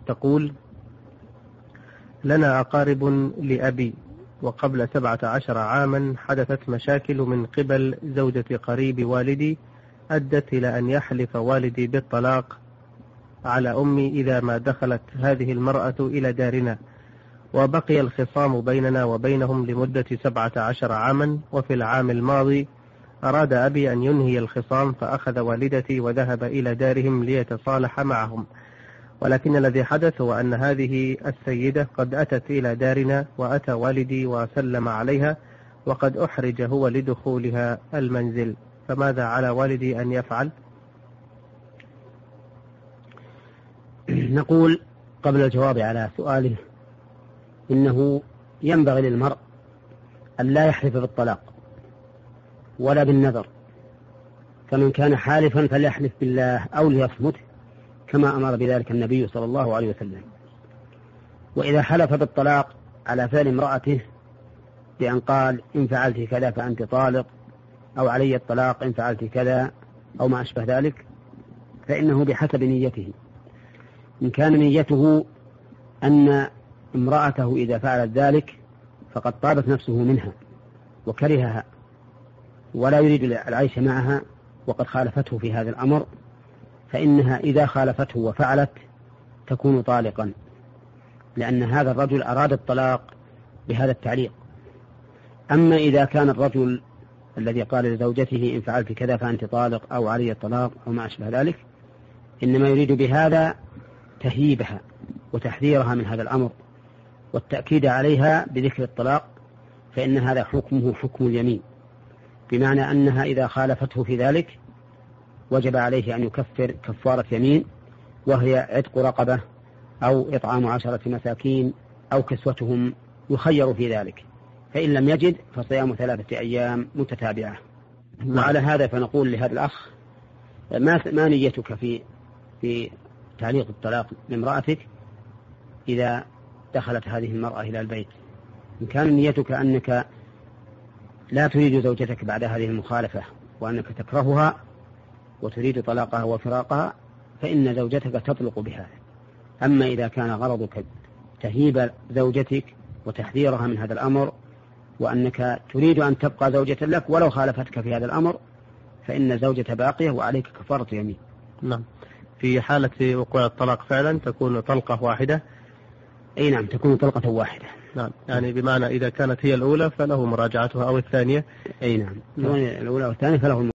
تقول: لنا أقارب لأبي، وقبل 17 عاما حدثت مشاكل من قبل زوجة قريب والدي أدت إلى أن يحلف والدي بالطلاق على أمي إذا ما دخلت هذه المرأة إلى دارنا، وبقي الخصام بيننا وبينهم لمدة 17 عاما. وفي العام الماضي أراد أبي أن ينهي الخصام، فأخذ والدتي وذهب إلى دارهم ليتصالح معهم، ولكن الذي حدث هو أن هذه السيدة قد أتت إلى دارنا، وأتى والدي وسلم عليها، وقد أحرج هو لدخولها المنزل، فماذا على والدي أن يفعل؟ نقول قبل الجواب على سؤاله إنه ينبغي للمرء أن لا يحلف بالطلاق ولا بالنذر، فمن كان حالفا فليحلف بالله أو ليصمت كما أمر بذلك النبي صلى الله عليه وسلم. وإذا حلف بالطلاق على فعل امرأته بأن قال: إن فعلت كذا فأنت طالق، أو علي الطلاق إن فعلت كذا، أو ما أشبه ذلك، فإنه بحسب نيته. إن كان نيته أن امرأته إذا فعلت ذلك فقد طابت نفسه منها وكرهها ولا يريد العيش معها وقد خالفته في هذا الأمر، فإنها إذا خالفته وفعلت تكون طالقا، لأن هذا الرجل أراد الطلاق بهذا التعليق. أما إذا كان الرجل الذي قال لزوجته: إن فعلت كذا فأنت طالق، أو علي الطلاق، أو ما أشبه ذلك، إنما يريد بهذا تهييبها وتحذيرها من هذا الأمر والتأكيد عليها بذكر الطلاق، فإن هذا حكمه حكم اليمين، بمعنى أنها إذا خالفته في ذلك وجب عليه أن يكفر كفارة يمين، وهي عتق رقبة أو إطعام 10 مساكين أو كسوتهم، يخير في ذلك، فإن لم يجد فصيام 3 أيام متتابعة. وعلى هذا فنقول لهذا الأخ: ما نيتك في تعليق الطلاق لامرأتك إذا دخلت هذه المرأة إلى البيت؟ إن كان نيتك أنك لا تريد زوجتك بعد هذه المخالفة وأنك تكرهها وتريد طلاقها وفراقها، فإن زوجتك تطلق بها. أما إذا كان غرضك تهيب زوجتك وتحذيرها من هذا الأمر، وأنك تريد أن تبقى زوجة لك ولو خالفتك في هذا الأمر، فإن الزوجة باقية وعليك كفارة يمين. نعم. في حالة وقوع الطلاق فعلا تكون طلقة واحدة؟ أي نعم، تكون طلقة واحدة. نعم، يعني بمعنى إذا كانت هي الأولى فله مراجعتها، أو الثانية؟ أي نعم، الأولى والثانية فله